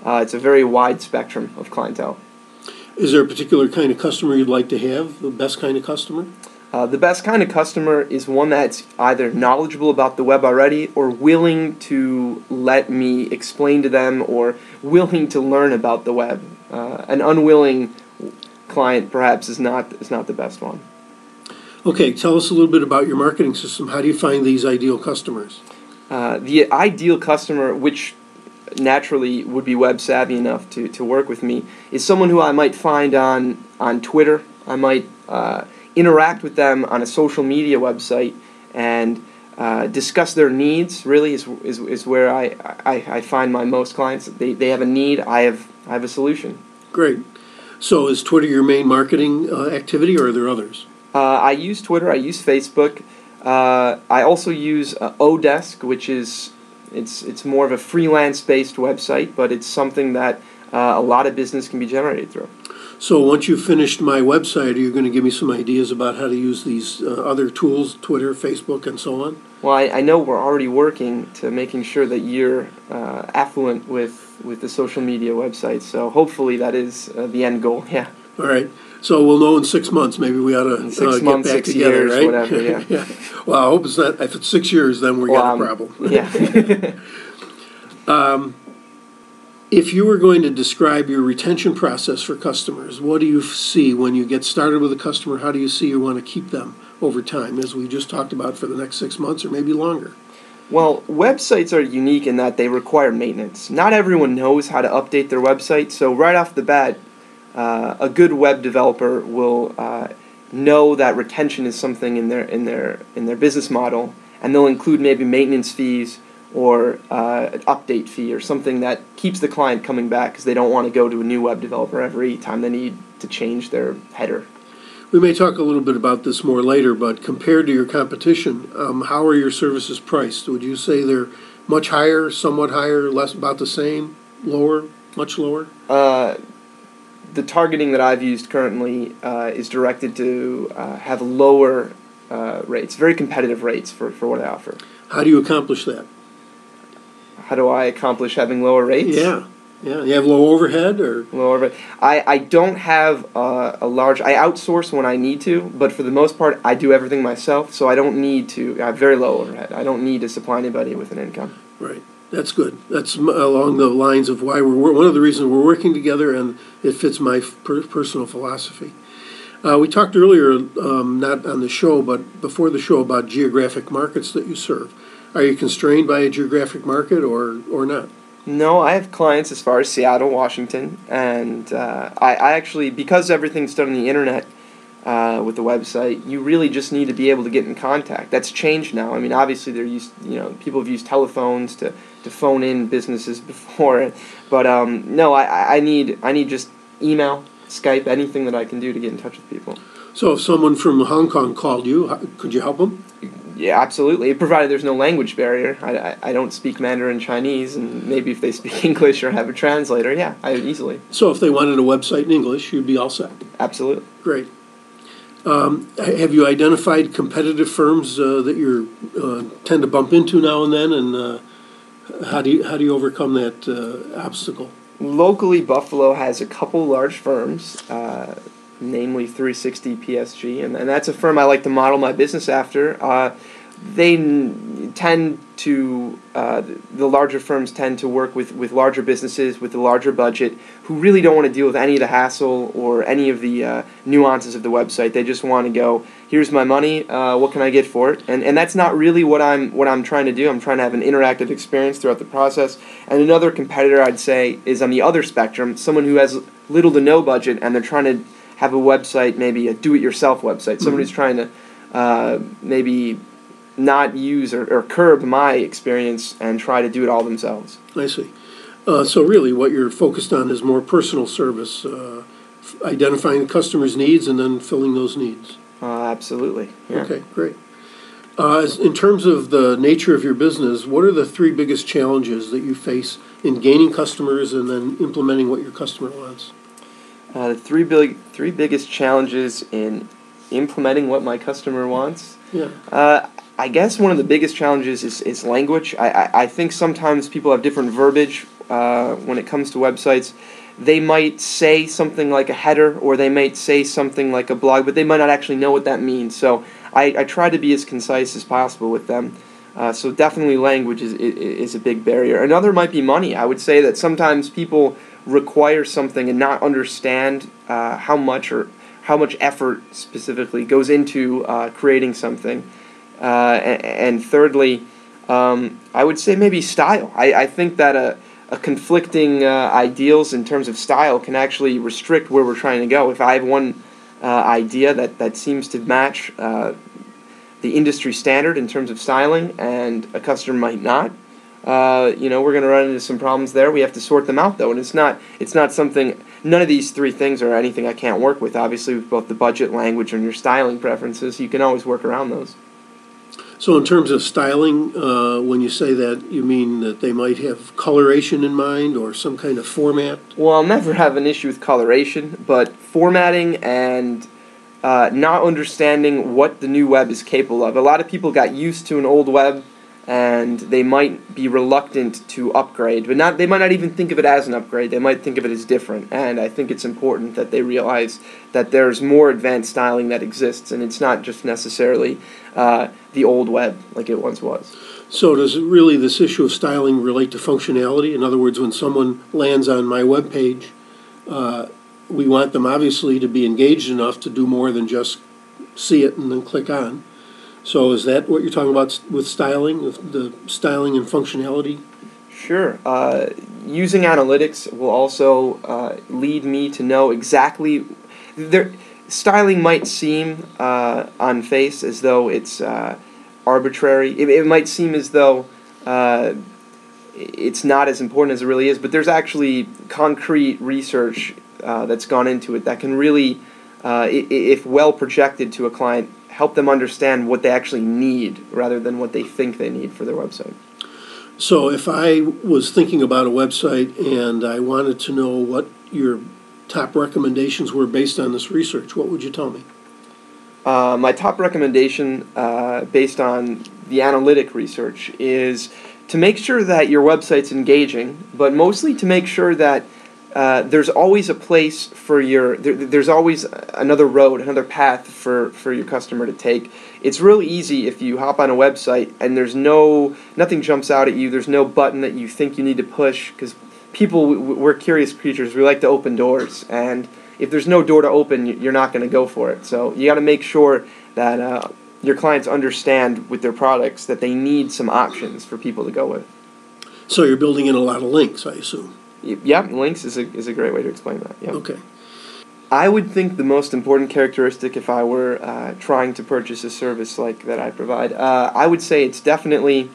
Uh, it's a very wide spectrum of clientele. Is there a particular kind of customer you'd like to have, the best kind of customer? Uh, the best kind of customer is one that's either knowledgeable about the web already or willing to let me explain to them or willing to learn about the web. Uh, an unwilling client perhaps is not is not the best one. Okay, tell us a little bit about your marketing system. How do you find these ideal customers? Uh, the ideal customer, which naturally would be web savvy enough to, to work with me, is someone who I might find on, on Twitter. I might uh, interact with them on a social media website and uh, discuss their needs. Really is is, is where I, I, I find my most clients. They they have a need. I have I have a solution. Great. So is Twitter your main marketing uh, activity, or are there others? Uh, I use Twitter. I use Facebook. Uh, I also use uh, Odesk, which is it's it's more of a freelance-based website, but it's something that uh, a lot of business can be generated through. So once you've finished my website, are you going to give me some ideas about how to use these uh, other tools, Twitter, Facebook, and so on? Well, I, I know we're already working to making sure that you're uh, affluent with, with the social media websites, so hopefully that is uh, the end goal, yeah. All right. So we'll know in six months. Maybe we ought to In six uh, months, get back six together, years, right? whatever, yeah. yeah. Well, I hope it's not. If it's six years, then we Well, got um, a problem. Yeah. um, if you were going to describe your retention process for customers, what do you see when you get started with a customer? How do you see you want to keep them over time, as we just talked about, for the next six months or maybe longer? Well, websites are unique in that they require maintenance. Not everyone knows how to update their website, so right off the bat, uh, a good web developer will uh, know that retention is something in their in their in their business model, and they'll include maybe maintenance fees or uh, an update fee or something that keeps the client coming back because they don't want to go to a new web developer every time they need to change their header. We may talk a little bit about this more later, but compared to your competition, um, how are your services priced? Would you say they're much higher, somewhat higher, less, about the same, lower, much lower? Uh, the targeting that I've used currently uh, is directed to uh, have lower uh, rates, very competitive rates for, for what I offer. How do you accomplish that? How do I accomplish having lower rates? Yeah, yeah. You have low overhead, or Lower, but I, I don't have uh, a large. I outsource when I need to, but for the most part, I do everything myself. So I don't need to. I have very low overhead. I don't need to supply anybody with an income. right? That's good. That's m- along the lines of why we're wor- one of the reasons we're working together, and it fits my f- per- personal philosophy. Uh, we talked earlier, um, not on the show, but before the show, about geographic markets that you serve. Are you constrained by a geographic market, or or not? No, I have clients as far as Seattle, Washington, and uh, I, I actually, because everything's done on the internet uh, with the website, you really just need to be able to get in contact. That's changed now. I mean, obviously, they're used. You know, people have used telephones to, to phone in businesses before, but um, no, I, I need I need just email, Skype, anything that I can do to get in touch with people. So if someone from Hong Kong called you, how, could you help them? Yeah, absolutely. Provided there's no language barrier. I, I, I don't speak Mandarin Chinese, and maybe if they speak English or have a translator, yeah, I would easily. So if they wanted a website in English, you'd be all set. Absolutely. Great. Um, ha- have you identified competitive firms uh, that you uh, tend to bump into now and then, and uh, how do you how do you overcome that uh, obstacle? Locally, Buffalo has a couple large firms, uh, namely three sixty P S G, and, and that's a firm I like to model my business after. Uh, they n- tend to, uh, the larger firms tend to work with, with larger businesses with a larger budget who really don't want to deal with any of the hassle or any of the uh, nuances of the website. They just want to go, here's my money, uh, what can I get for it? And and that's not really what I'm what I'm trying to do. I'm trying to have an interactive experience throughout the process. And another competitor I'd say is on the other spectrum, someone who has little to no budget and they're trying to have a website, maybe a do-it-yourself website, someone who's trying to uh, maybe not use or, or curb my experience and try to do it all themselves. I see. Uh, so really, what you're focused on is more personal service, uh, f- identifying the customer's needs and then filling those needs. Uh, absolutely. Yeah. Okay, great. Uh, as- in terms of the nature of your business, what are the three biggest challenges that you face in gaining customers and then implementing what your customer wants? Uh, the three big, three biggest challenges in implementing what my customer wants. Yeah. Uh, I guess one of the biggest challenges is, is language. I, I, I think sometimes people have different verbiage uh, when it comes to websites. They might say something like a header, or they might say something like a blog, but they might not actually know what that means. So I, I try to be as concise as possible with them. Uh, so definitely language is, is a big barrier. Another might be money. I would say that sometimes people require something and not understand uh, how much or how much effort specifically goes into uh, creating something. Uh, and, and thirdly, um, I would say maybe style. I, I think that a A conflicting uh, ideals in terms of style can actually restrict where we're trying to go. If I have one uh, idea that, that seems to match uh, the industry standard in terms of styling, and a customer might not, uh, you know, we're going to run into some problems there. We have to sort them out, though, and it's not it's not something. None of these three things are anything I can't work with. Obviously, with both the budget, language, and your styling preferences, you can always work around those. So in terms of styling, uh, when you say that, you mean that they might have coloration in mind or some kind of format? Well, I'll never have an issue with coloration, but formatting and uh, not understanding what the new web is capable of. A lot of people got used to an old web, and they might be reluctant to upgrade, but not they might not even think of it as an upgrade. They might think of it as different, and I think it's important that they realize that there's more advanced styling that exists, and it's not just necessarily uh, the old web like it once was. So does it really, this issue of styling, relate to functionality? In other words, when someone lands on my web page, uh, we want them obviously to be engaged enough to do more than just see it and then click on. So is that what you're talking about with styling, with the styling and functionality? Sure. Uh, using analytics will also uh, lead me to know exactly... There, styling might seem uh, on face as though it's uh, arbitrary. It, it might seem as though uh, it's not as important as it really is, but there's actually concrete research uh, that's gone into it that can really, uh, if well projected to a client, help them understand what they actually need rather than what they think they need for their website. So if I was thinking about a website and I wanted to know what your top recommendations were based on this research, what would you tell me? Uh, my top recommendation uh, based on the analytic research is to make sure that your website's engaging, but mostly to make sure that Uh, there's always a place for your, there, there's always another road, another path for, for your customer to take. It's really easy if you hop on a website and there's no, nothing jumps out at you, there's no button that you think you need to push, because people, we're curious creatures, we like to open doors, and if there's no door to open, you're not going to go for it. So you got to make sure that uh, your clients understand with their products that they need some options for people to go with. So you're building in a lot of links, I assume. Yeah, links is a is a great way to explain that. Yeah. Okay. I would think the most important characteristic if I were uh, trying to purchase a service like that I provide, uh, I would say it's definitely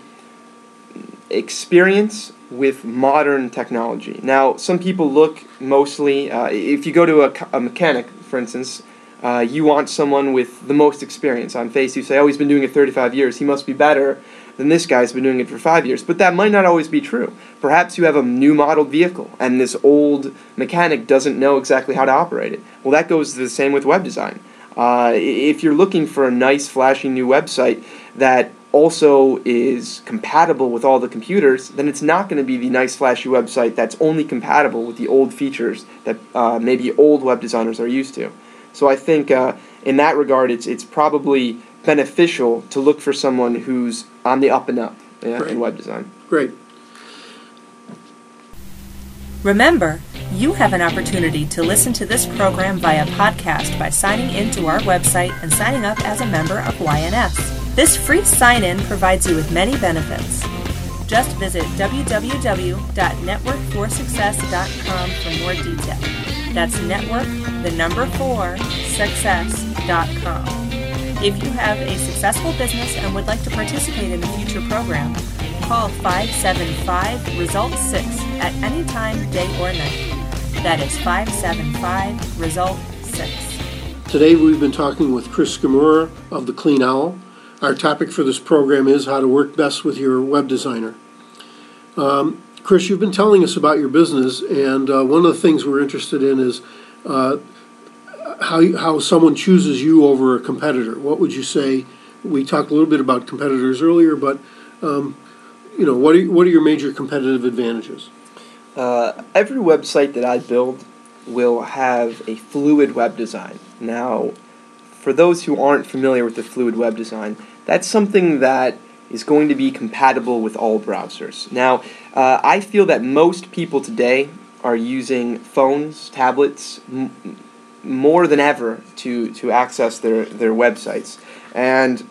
experience with modern technology. Now, some people look mostly, uh, if you go to a, a mechanic, for instance, uh, you want someone with the most experience. On face, you say, oh, he's been doing it thirty-five years, he must be better than this guy's been doing it for five years. But that might not always be true. Perhaps you have a new modeled vehicle, and this old mechanic doesn't know exactly how to operate it. Well, that goes the same with web design. Uh, if you're looking for a nice, flashy new website that also is compatible with all the computers, then it's not going to be the nice, flashy website that's only compatible with the old features that uh, maybe old web designers are used to. So I think uh, in that regard, it's it's probably beneficial to look for someone who's on the up and up yeah, Great. in web design. Great. Remember, you have an opportunity to listen to this program via podcast by signing into our website and signing up as a member of Y N S. This free sign-in provides you with many benefits. Just visit w w w dot network for success dot com for more detail. That's network, the number four, success dot com. If you have a successful business and would like to participate in a future program, call five seven five, result six at any time, day or night. That is five seven five, result six. Today we've been talking with Chris Skimura of The Clean Owl. Our topic for this program is how to work best with your web designer. Um, Chris, you've been telling us about your business, and uh, one of the things we're interested in is uh, how how someone chooses you over a competitor. What would you say? We talked a little bit about competitors earlier, but um, you know, what are what are your major competitive advantages? Uh, every website that I build will have a fluid web design. Now, for those who aren't familiar with the fluid web design, that's something that is going to be compatible with all browsers. Now, uh, I feel that most people today are using phones, tablets, m- more than ever to, to access their, their websites. And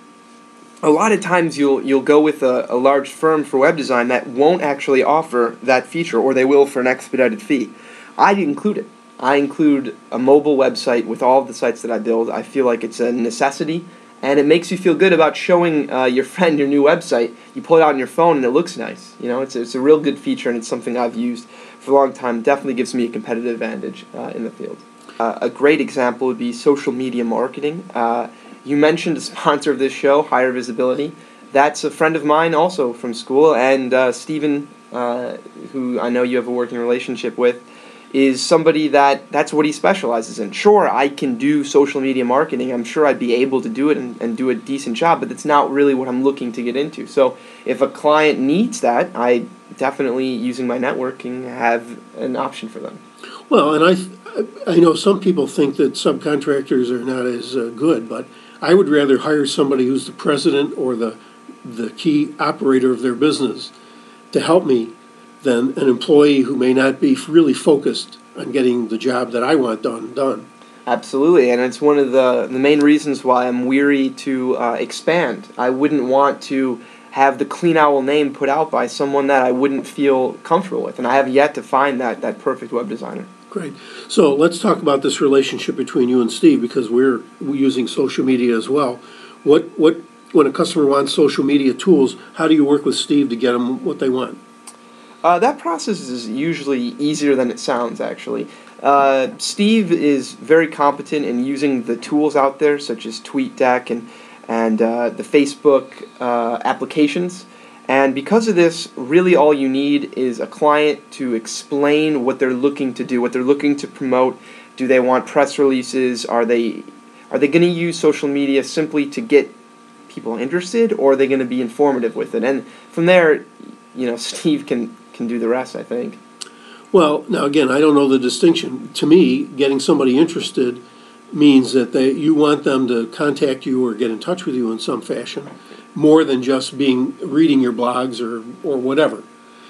a lot of times you'll you'll go with a, a large firm for web design that won't actually offer that feature, or they will for an expedited fee. I include it. I include a mobile website with all of the sites that I build. I feel like it's a necessity, and it makes you feel good about showing uh, your friend your new website. You pull it out on your phone and it looks nice. You know, it's a, it's a real good feature, and it's something I've used for a long time. Definitely gives me a competitive advantage uh, in the field. Uh, a great example would be social media marketing. Uh, you mentioned a sponsor of this show, Higher Visibility. That's a friend of mine also from school, and uh, Stephen, uh, who I know you have a working relationship with, is somebody that that's what he specializes in. Sure, I can do social media marketing. I'm sure I'd be able to do it and, and do a decent job, but that's not really what I'm looking to get into. So if a client needs that, I definitely, using my networking, have an option for them. Well, and I I know some people think that subcontractors are not as uh, good, but I would rather hire somebody who's the president or the the key operator of their business to help me than an employee who may not be really focused on getting the job that I want done done. Absolutely, and it's one of the, the main reasons why I'm weary to uh, expand. I wouldn't want to have the Clean Owl name put out by someone that I wouldn't feel comfortable with, and I have yet to find that, that perfect web designer. Great. So let's talk about this relationship between you and Steve, because we're using social media as well. What what when a customer wants social media tools, how do you work with Steve to get them what they want? Uh, that process is usually easier than it sounds, actually. Uh, Steve is very competent in using the tools out there, such as TweetDeck and, and uh, the Facebook uh, applications. And because of this, really all you need is a client to explain what they're looking to do, what they're looking to promote. Do they want press releases? Are they are they going to use social media simply to get people interested, or are they going to be informative with it? And from there, you know, Steve can, can do the rest, I think. Well, now again, I don't know the distinction. To me, getting somebody interested means that they you want them to contact you or get in touch with you in some fashion, more than just being reading your blogs or, or whatever.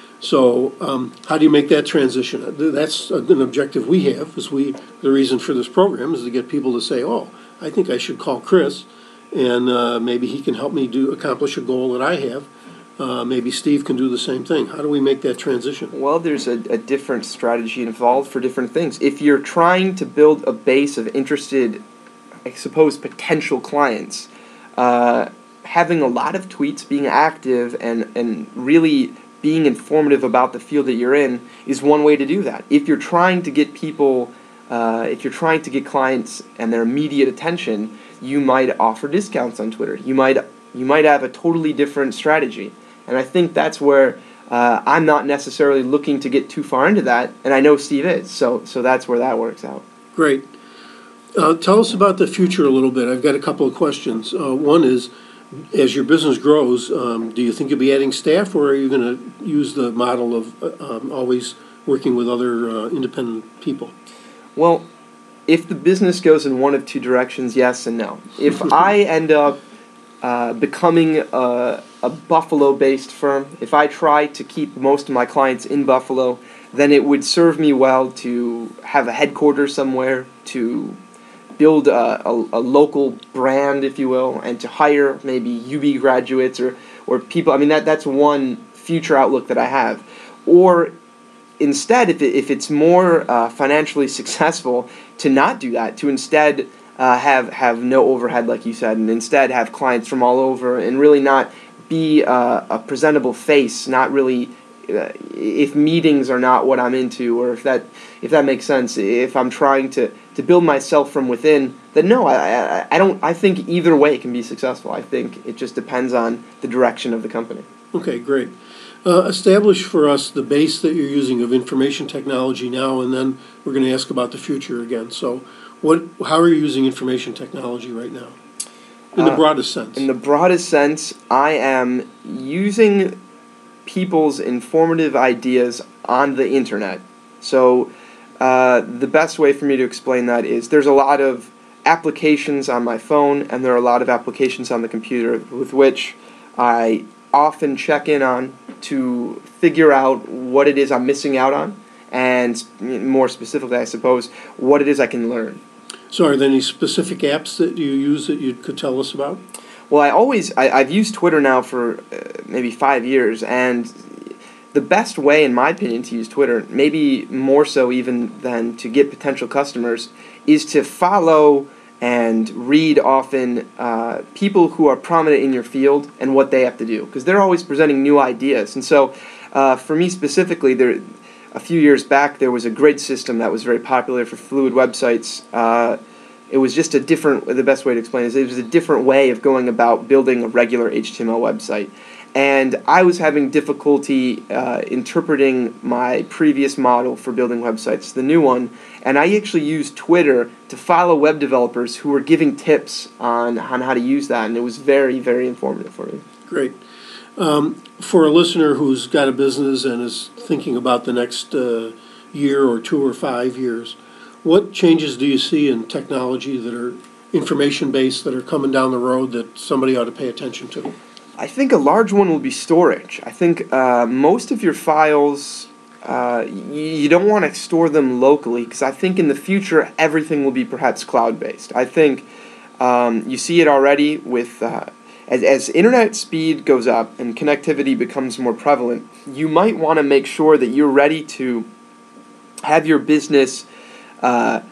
So um, how do you make that transition? That's an objective we have. Is we the reason for this program is to get people to say, "Oh, I think I should call Chris, and uh, maybe he can help me do accomplish a goal that I have." Uh, maybe Steve can do the same thing. How do we make that transition? Well, there's a, a different strategy involved for different things. If you're trying to build a base of interested, I suppose, potential clients, uh, having a lot of tweets, being active, and, and really being informative about the field that you're in is one way to do that. If you're trying to get people, uh, if you're trying to get clients and their immediate attention, you might offer discounts on Twitter. You might you might have a totally different strategy. And I think that's where uh, I'm not necessarily looking to get too far into that, and I know Steve is, so so that's where that works out. Great. Uh, tell us about the future a little bit. I've got a couple of questions. Uh, one is, as your business grows, um, do you think you'll be adding staff, or are you going to use the model of uh, um, always working with other uh, independent people? Well, if the business goes in one of two directions, yes and no. If I end up uh, becoming a, a Buffalo-based firm, if I try to keep most of my clients in Buffalo, then it would serve me well to have a headquarters somewhere, to build a, a, a local brand, if you will, and to hire maybe U B graduates or, or people. I mean, that that's one future outlook that I have. Or instead, if, it, if it's more uh, financially successful, to not do that, to instead uh, have, have no overhead, like you said, and instead have clients from all over and really not be uh, a presentable face, not really... Uh, if meetings are not what I'm into, or if that if that makes sense, if I'm trying to, to build myself from within, then no, I, I I don't. I think either way can be successful. I think it just depends on the direction of the company. Okay, great. Uh, establish for us the base that you're using of information technology now, and then we're going to ask about the future again. So, what? How are you using information technology right now, in the Uh, broadest sense? In the broadest sense, I am using people's informative ideas on the internet. So uh, the best way for me to explain that is there's a lot of applications on my phone, and there are a lot of applications on the computer with which I often check in on to figure out what it is I'm missing out on, and more specifically, I suppose, what it is I can learn. So are there any specific apps that you use that you could tell us about? Well, I always, I, I've used Twitter now for uh, maybe five years, and the best way, in my opinion, to use Twitter, maybe more so even than to get potential customers, is to follow and read often uh, people who are prominent in your field and what they have to do, because they're always presenting new ideas. And so, uh, for me specifically, there, a few years back, there was a grid system that was very popular for fluid websites. Uh, it was just a different, the best way to explain it is it was a different way of going about building a regular H T M L website. And I was having difficulty uh, interpreting my previous model for building websites, the new one, and I actually used Twitter to follow web developers who were giving tips on, on how to use that, and it was very, very informative for me. Great. Um, for a listener who's got a business and is thinking about the next uh, year or two or five years, what changes do you see in technology that are information-based that are coming down the road that somebody ought to pay attention to? I think a large one will be storage. I think uh, most of your files, uh, you, you don't want to store them locally, because I think in the future everything will be perhaps cloud-based. I think um, you see it already with, uh, as, as internet speed goes up and connectivity becomes more prevalent, you might want to make sure that you're ready to have your business uh,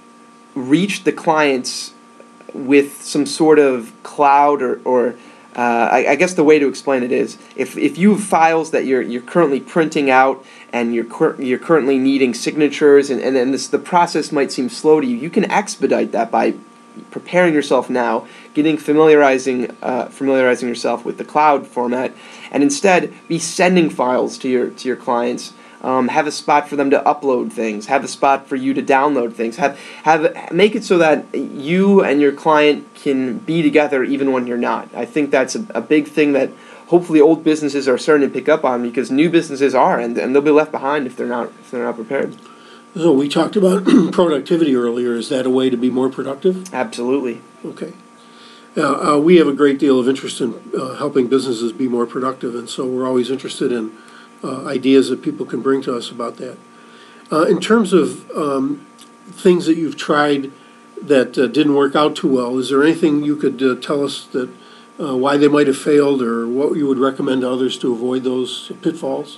reach the clients with some sort of cloud or, or Uh, I, I guess the way to explain it is, if if you have files that you're you're currently printing out and you're cur- you're currently needing signatures, and and then this the process might seem slow to you, you can expedite that by preparing yourself now, getting familiarizing uh, familiarizing yourself with the cloud format, and instead be sending files to your to your clients. Um, have a spot for them to upload things. Have a spot for you to download things. Have have make it so that you and your client can be together even when you're not. I think that's a, a big thing that hopefully old businesses are starting to pick up on, because new businesses are, and, and they'll be left behind if they're not if they're not prepared. So we talked about productivity earlier. Is that a way to be more productive? Absolutely. Okay. Now, uh, we have a great deal of interest in uh, helping businesses be more productive, and so we're always interested in Uh, ideas that people can bring to us about that. Uh, in terms of um, things that you've tried that uh, didn't work out too well, is there anything you could uh, tell us that uh, why they might have failed, or what you would recommend to others to avoid those pitfalls?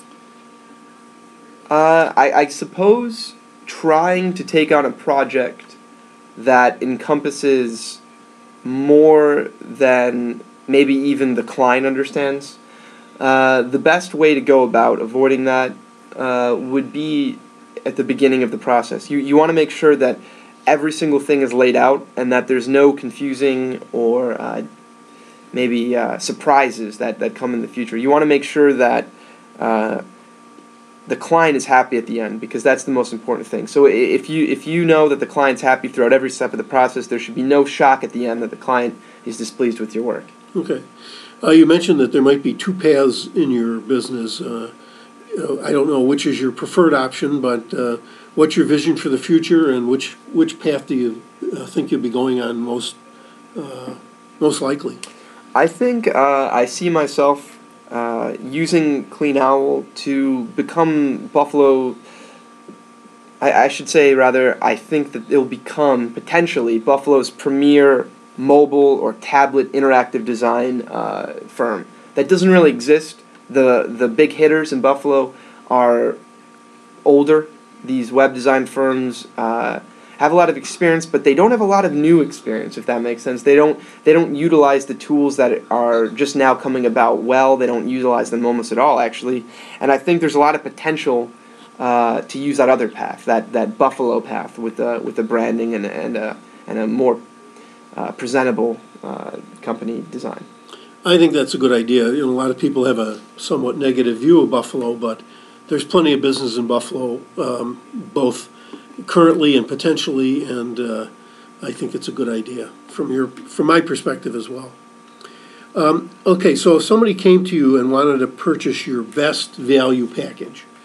Uh, I, I suppose trying to take on a project that encompasses more than maybe even the client understands. Uh, the best way to go about avoiding that uh, would be at the beginning of the process. You you want to make sure that every single thing is laid out and that there's no confusing or uh, maybe uh, surprises that, that come in the future. You want to make sure that uh, the client is happy at the end, because that's the most important thing. So if you if you know that the client's happy throughout every step of the process, there should be no shock at the end that the client is displeased with your work. Okay. Uh, you mentioned that there might be two paths in your business. Uh, you know, I don't know which is your preferred option, but uh, what's your vision for the future, and which which path do you uh, think you'll be going on most uh, most likely? I think uh, I see myself uh, using Clean Owl to become Buffalo. I, I should say rather, I think that it'll become potentially Buffalo's premier mobile or tablet interactive design uh, firm. That doesn't really exist. The the big hitters in Buffalo are older. These web design firms uh, have a lot of experience, but they don't have a lot of new experience, if that makes sense. They don't they don't utilize the tools that are just now coming about well. They don't utilize them almost at all, actually. And I think there's a lot of potential uh, to use that other path, that, that Buffalo path with the with the branding and and a, and a more Uh, presentable uh, company design. I think that's a good idea. You know, a lot of people have a somewhat negative view of Buffalo, but there's plenty of business in Buffalo, um, both currently and potentially, and uh, I think it's a good idea from your from my perspective as well. Um, okay, so if somebody came to you and wanted to purchase your best value package,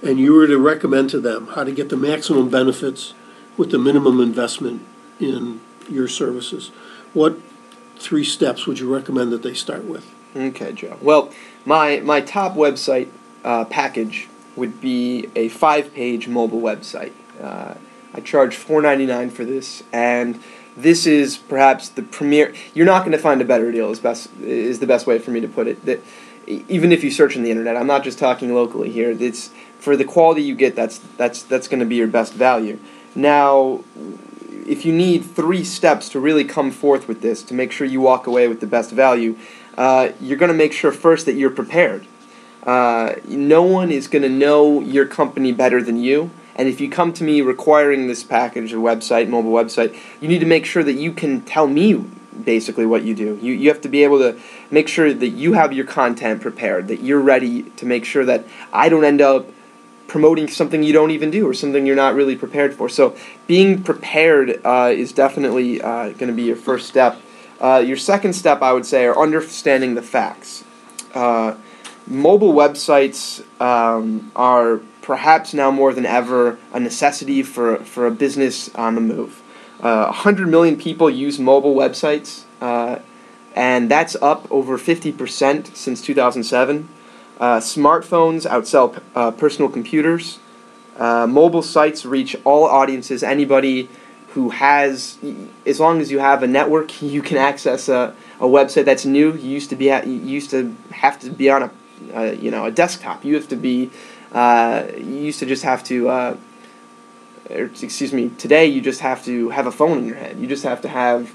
and you were to recommend to them how to get the maximum benefits with the minimum investment in your services, what three steps would you recommend that they start with? Okay, Joe. Well, my my top website uh, package would be a five-page mobile website. Uh, I charge four ninety-nine for this, and this is perhaps the premier. You're not going to find a better deal. Is best is the best way for me to put it. That even if you search on the internet, I'm not just talking locally here. It's for the quality you get. That's that's that's going to be your best value. Now, if you need three steps to really come forth with this, to make sure you walk away with the best value, uh, you're going to make sure first that you're prepared. Uh, no one is going to know your company better than you. And if you come to me requiring this package, a website, mobile website, you need to make sure that you can tell me basically what you do. You you have to be able to make sure that you have your content prepared, that you're ready to make sure that I don't end up promoting something you don't even do or something you're not really prepared for. So being prepared uh, is definitely uh, going to be your first step. Uh, your second step, I would say, are understanding the facts. Uh, mobile websites um, are perhaps now more than ever a necessity for, for a business on the move. Uh, one hundred million people use mobile websites, uh, and that's up over fifty percent since two thousand seven. Uh, smartphones outsell uh, personal computers. Uh, mobile sites reach all audiences. Anybody who has, as long as you have a network, you can access a, a website that's new. You used to be, you used to have to be on a, uh, you know, a desktop. You have to be, uh, you used to just have to, uh, or, excuse me. Today you just have to have a phone in your head. You just have to have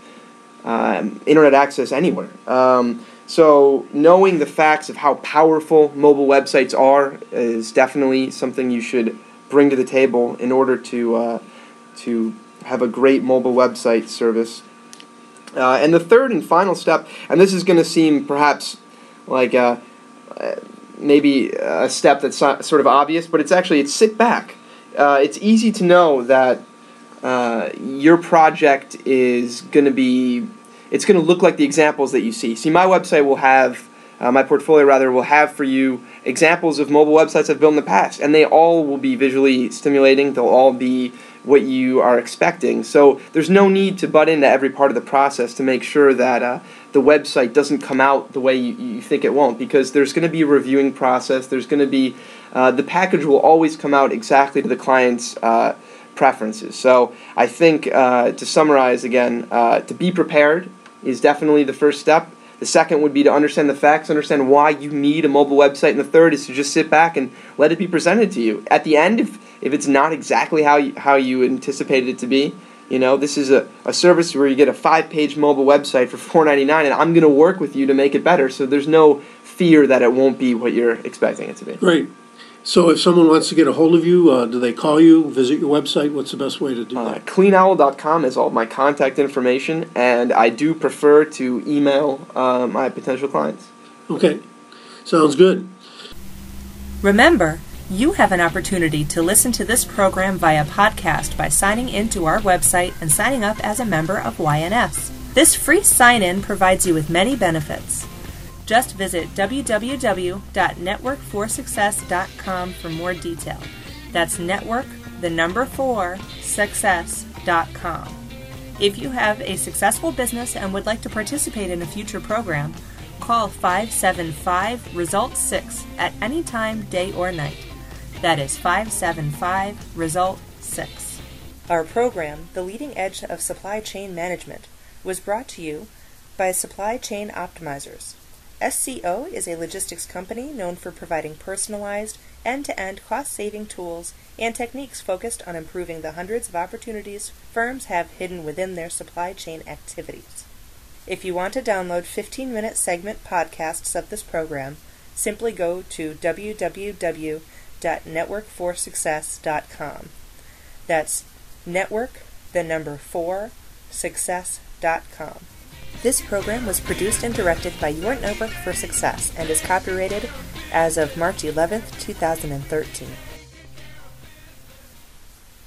um, internet access anywhere. Um, So knowing the facts of how powerful mobile websites are is definitely something you should bring to the table in order to uh, to have a great mobile website service. Uh, and the third and final step, and this is going to seem perhaps like a, maybe a step that's sort of obvious, but it's actually it's sit back. Uh, it's easy to know that uh, your project is going to be. It's going to look like the examples that you see. See, my website will have, uh, my portfolio rather, will have for you examples of mobile websites I've built in the past, and they all will be visually stimulating. They'll all be what you are expecting. So there's no need to butt into every part of the process to make sure that uh, the website doesn't come out the way you, you think it won't, because there's going to be a reviewing process. There's going to be, uh, the package will always come out exactly to the client's uh, preferences. So I think, uh, to summarize again, uh, to be prepared is definitely the first step. The second would be to understand the facts, understand why you need a mobile website, and the third is to just sit back and let it be presented to you. At the end, if if it's not exactly how you, how you anticipated it to be, you know, this is a, a service where you get a five-page mobile website for four ninety-nine, and I'm going to work with you to make it better, so there's no fear that it won't be what you're expecting it to be. Great. So if someone wants to get a hold of you, uh, do they call you, visit your website? What's the best way to do Uh, that? clean owl dot com is all of my contact information, and I do prefer to email uh, my potential clients. Okay. Sounds good. Remember, you have an opportunity to listen to this program via podcast by signing into our website and signing up as a member of Y N S. This free sign-in provides you with many benefits. Just visit w w w dot network for success dot com for more detail. That's network, the number four, success dot com. If you have a successful business and would like to participate in a future program, call five seven five, result six at any time, day or night. That is five seven five, result six. Our program, The Leading Edge of Supply Chain Management, was brought to you by Supply Chain Optimizers. S C O is a logistics company known for providing personalized, end-to-end cost-saving tools and techniques focused on improving the hundreds of opportunities firms have hidden within their supply chain activities. If you want to download fifteen-minute segment podcasts of this program, simply go to w w w dot network for success dot com. That's network, the number four, success dot com. This program was produced and directed by Your Network for Success and is copyrighted as of March eleventh, two thousand thirteen.